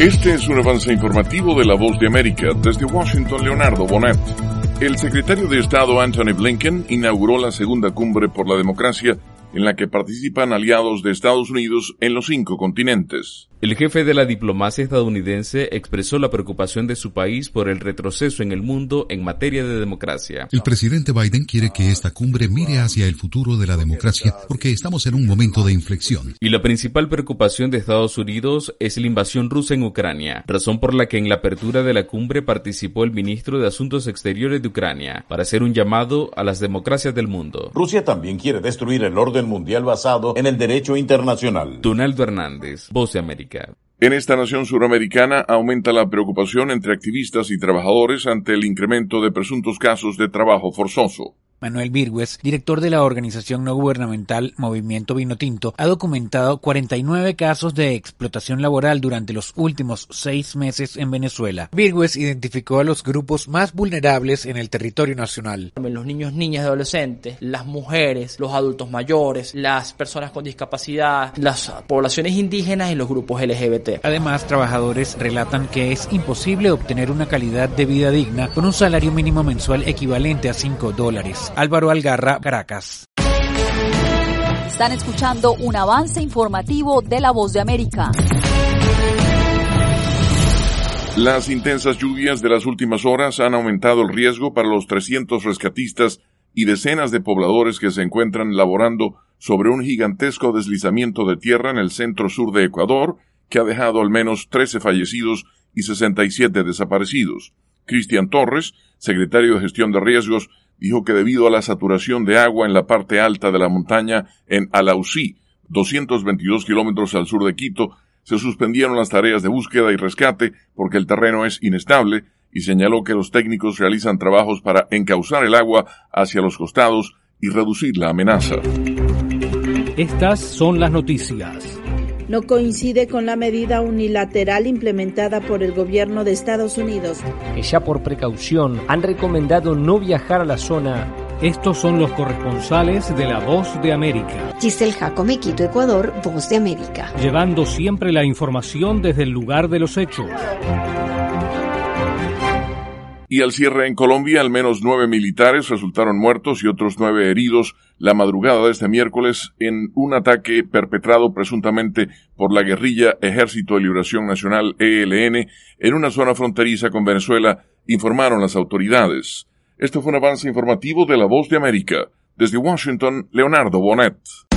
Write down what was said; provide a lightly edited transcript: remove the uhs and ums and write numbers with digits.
Este es un avance informativo de La Voz de América. Desde Washington, Leonardo Bonet. El secretario de Estado Antony Blinken inauguró la segunda cumbre por la democracia en la que participan aliados de Estados Unidos en los 5 continentes. El jefe de la diplomacia estadounidense expresó la preocupación de su país por el retroceso en el mundo en materia de democracia. El presidente Biden quiere que esta cumbre mire hacia el futuro de la democracia porque estamos en un momento de inflexión. Y la principal preocupación de Estados Unidos es la invasión rusa en Ucrania, razón por la que en la apertura de la cumbre participó el ministro de Asuntos Exteriores de Ucrania para hacer un llamado a las democracias del mundo. Rusia también quiere destruir el orden mundial basado en el derecho internacional. Donaldo Hernández, Voz de América. En esta nación suramericana aumenta la preocupación entre activistas y trabajadores ante el incremento de presuntos casos de trabajo forzoso. Manuel Virgües, director de la organización no gubernamental Movimiento Vinotinto, ha documentado 49 casos de explotación laboral durante los últimos 6 meses en Venezuela. Virgües identificó a los grupos más vulnerables en el territorio nacional. Los niños, niñas y adolescentes, las mujeres, los adultos mayores, las personas con discapacidad, las poblaciones indígenas y los grupos LGBT. Además, trabajadores relatan que es imposible obtener una calidad de vida digna con un salario mínimo mensual equivalente a $5. Álvaro Algarra, Caracas. Están escuchando un avance informativo de La Voz de América. Las intensas lluvias de las últimas horas han aumentado el riesgo para los 300 rescatistas y decenas de pobladores que se encuentran laborando sobre un gigantesco deslizamiento de tierra en el centro-sur de Ecuador, que ha dejado al menos 13 fallecidos y 67 desaparecidos. Cristian Torres, secretario de Gestión de Riesgos, dijo que debido a la saturación de agua en la parte alta de la montaña en Alausí, 222 kilómetros al sur de Quito, se suspendieron las tareas de búsqueda y rescate porque el terreno es inestable, y señaló que los técnicos realizan trabajos para encauzar el agua hacia los costados y reducir la amenaza. Estas son las noticias. No coincide con la medida unilateral implementada por el gobierno de Estados Unidos, que ya por precaución han recomendado no viajar a la zona. Estos son los corresponsales de La Voz de América. Giselle Jacome, Quito, Ecuador, Voz de América. Llevando siempre la información desde el lugar de los hechos. Y al cierre en Colombia, al menos 9 militares resultaron muertos y otros 9 heridos la madrugada de este miércoles en un ataque perpetrado presuntamente por la guerrilla Ejército de Liberación Nacional ELN en una zona fronteriza con Venezuela, informaron las autoridades. Esto fue un avance informativo de La Voz de América. Desde Washington, Leonardo Bonet.